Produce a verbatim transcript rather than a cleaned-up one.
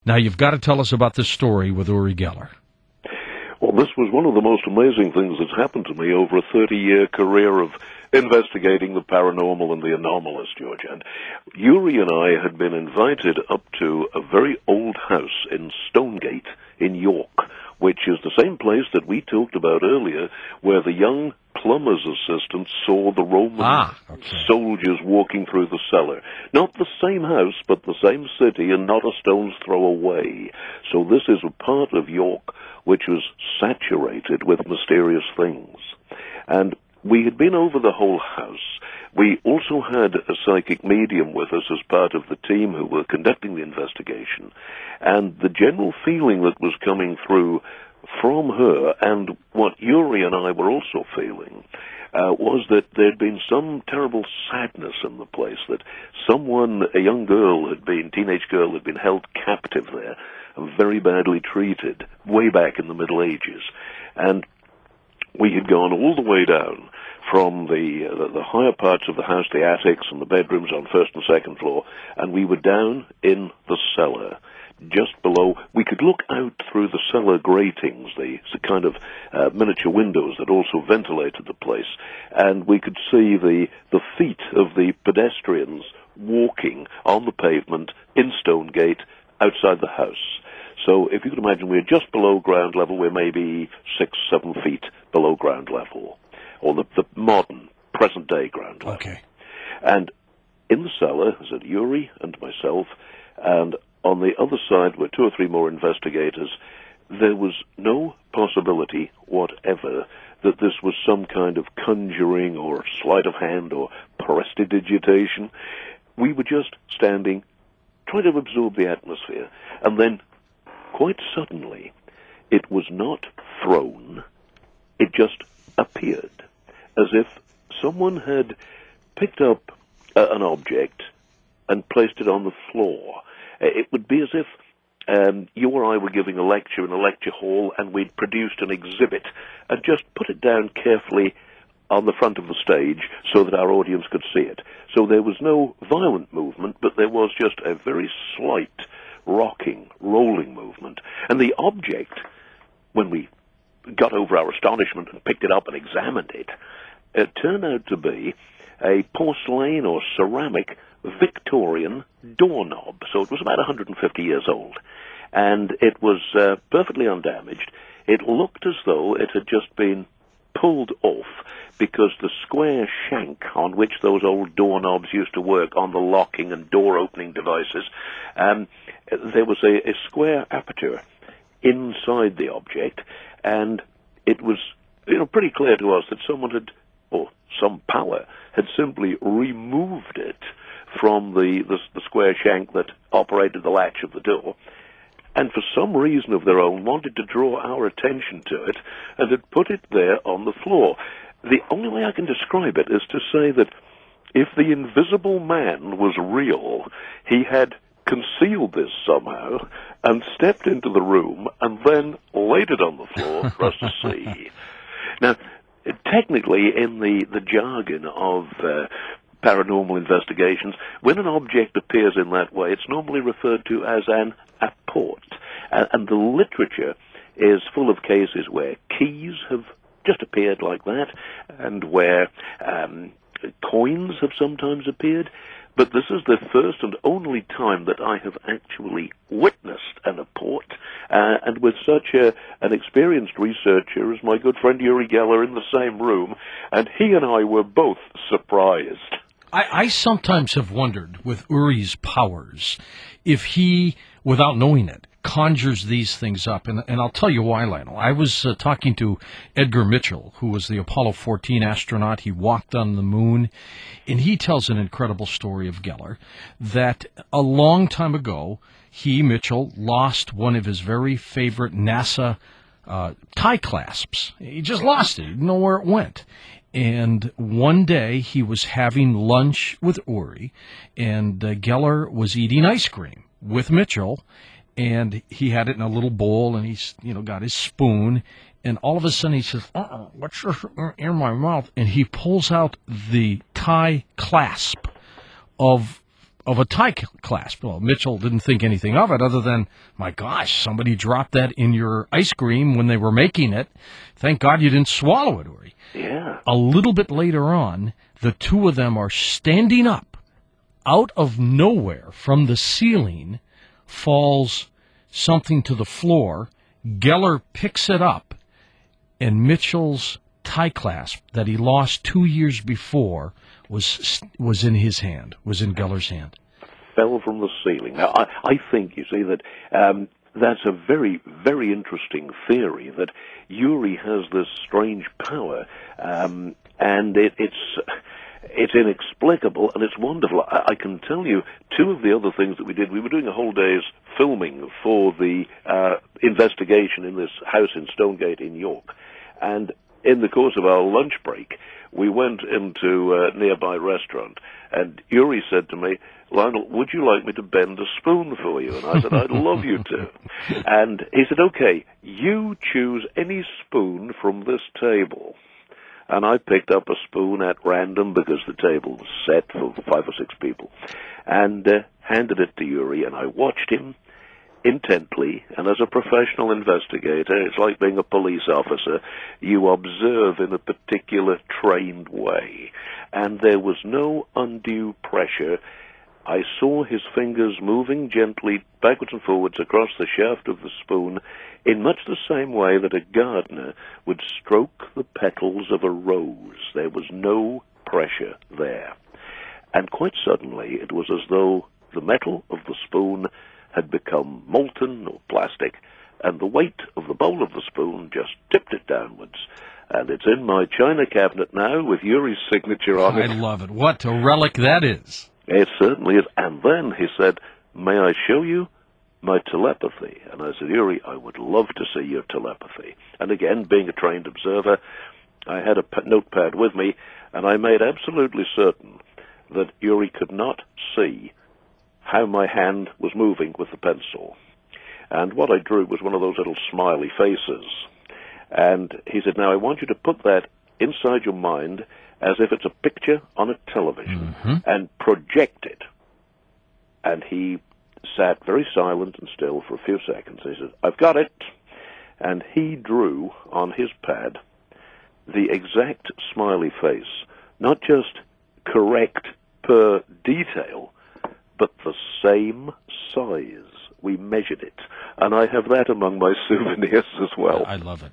Now, you've got to tell us about this story with Uri Geller. Well, this was one of the most amazing things that's happened to me over a thirty-year career of investigating the paranormal and the anomalous, George. And Uri and I had been invited up to a very old house in Stonegate in York, which is the same place that we talked about earlier, where the young plumber's assistant saw the Roman ah, okay. soldiers walking through the cellar. Not the same house, but the same city, and not a stone's throw away. So this is a part of York which was saturated with mysterious things. And we had been over the whole house. We also had a psychic medium with us as part of the team who were conducting the investigation. And the general feeling that was coming through from her, and what Uri and I were also feeling, uh, was that there had been some terrible sadness in the place, that someone, a young girl had been, teenage girl had been held captive there, and very badly treated, way back in the Middle Ages. And we had gone all the way down from the, uh, the higher parts of the house, the attics and the bedrooms on first and second floor, and we were down in the cellar, just below. We could look out through the cellar gratings, the, the kind of uh, miniature windows that also ventilated the place, and we could see the, the feet of the pedestrians walking on the pavement in Stonegate outside the house. So if you could imagine, we're just below ground level. We're maybe six, seven feet below ground level, or the, the modern, present-day ground level. Okay. And in the cellar is Uri and myself, and on the other side were two or three more investigators. There was no possibility whatever that this was some kind of conjuring or sleight of hand or prestidigitation. We were just standing, trying to absorb the atmosphere, and then quite suddenly, it was not thrown, it just appeared, as if someone had picked up uh, an object and placed it on the floor. It would be as if um, you or I were giving a lecture in a lecture hall, and we'd produced an exhibit and just put it down carefully on the front of the stage so that our audience could see it. So there was no violent movement, but there was just a very slight rocking, rolling movement. And the object, when we got over our astonishment and picked it up and examined it, it turned out to be a porcelain or ceramic Victorian doorknob. So it was about one hundred fifty years old. And it was uh, perfectly undamaged. It looked as though it had just been pulled off, because the square shank on which those old doorknobs used to work on the locking and door opening devices, um, there was a, a square aperture inside the object, and it was, you know, pretty clear to us that someone had, or some power, had simply removed it from the, the, the square shank that operated the latch of the door, and for some reason of their own wanted to draw our attention to it and had put it there on the floor. The only way I can describe it is to say that if the invisible man was real, he had concealed this somehow and stepped into the room and then laid it on the floor for us to see. Now, technically, in the, the jargon of uh, paranormal investigations, when an object appears in that way, it's normally referred to as an apport. And, and the literature is full of cases where keys have just appeared like that, and where um, coins have sometimes appeared. But this is the first and only time that I have actually witnessed an apport, uh, and with such a, an experienced researcher as my good friend Uri Geller in the same room, and he and I were both surprised. I, I sometimes have wondered, with Uri's powers, if he, without knowing it, conjures these things up. And, and I'll tell you why, Lionel. I was uh, talking to Edgar Mitchell, who was the Apollo fourteen astronaut. He walked on the moon, and he tells an incredible story of Geller, that a long time ago, he, Mitchell, lost one of his very favorite NASA uh, tie clasps. He just lost it. He didn't know where it went. And one day he was having lunch with Uri, and uh, Geller was eating ice cream with Mitchell, and he had it in a little bowl, and he's, you know, got his spoon, and all of a sudden he says, uh-uh, what's this in my mouth? And he pulls out the tie clasp of of a tie clasp. Well, Mitchell didn't think anything of it other than, my gosh, somebody dropped that in your ice cream when they were making it. Thank God you didn't swallow it, Uri. Yeah. A little bit later on, the two of them are standing up. Out of nowhere, from the ceiling, falls something to the floor. Geller picks it up, and Mitchell's tie clasp that he lost two years before was was in his hand, was in Geller's hand. Fell from the ceiling. Now, I, I think, you see, that um, that's a very, very interesting theory, that Uri has this strange power, um, and it, it's... It's inexplicable, and it's wonderful. I, I can tell you two of the other things that we did. We were doing a whole day's filming for the uh, investigation in this house in Stonegate in York. And in the course of our lunch break, we went into a nearby restaurant, and Uri said to me, Lionel, would you like me to bend a spoon for you? And I said, I'd love you to. And he said, okay, you choose any spoon from this table. And I picked up a spoon at random because the table was set for five or six people, and uh, handed it to Uri, and I watched him intently. And as a professional investigator, it's like being a police officer. You observe in a particular trained way, and there was no undue pressure. I saw his fingers moving gently backwards and forwards across the shaft of the spoon in much the same way that a gardener would stroke the petals of a rose. There was no pressure there. And quite suddenly, it was as though the metal of the spoon had become molten or plastic, and the weight of the bowl of the spoon just tipped it downwards. And it's in my china cabinet now with Uri's signature on it. I love it. What a relic that is. It certainly is. And then he said, may I show you my telepathy? And I said, Uri, I would love to see your telepathy. And again, being a trained observer, I had a notepad with me, and I made absolutely certain that Uri could not see how my hand was moving with the pencil. And what I drew was one of those little smiley faces. And he said, now I want you to put that inside your mind as if it's a picture on a television, mm-hmm. and project it. And he sat very silent and still for a few seconds. He said, I've got it. And he drew on his pad the exact smiley face, not just correct per detail, but the same size. We measured it. And I have that among my souvenirs as well. I love it.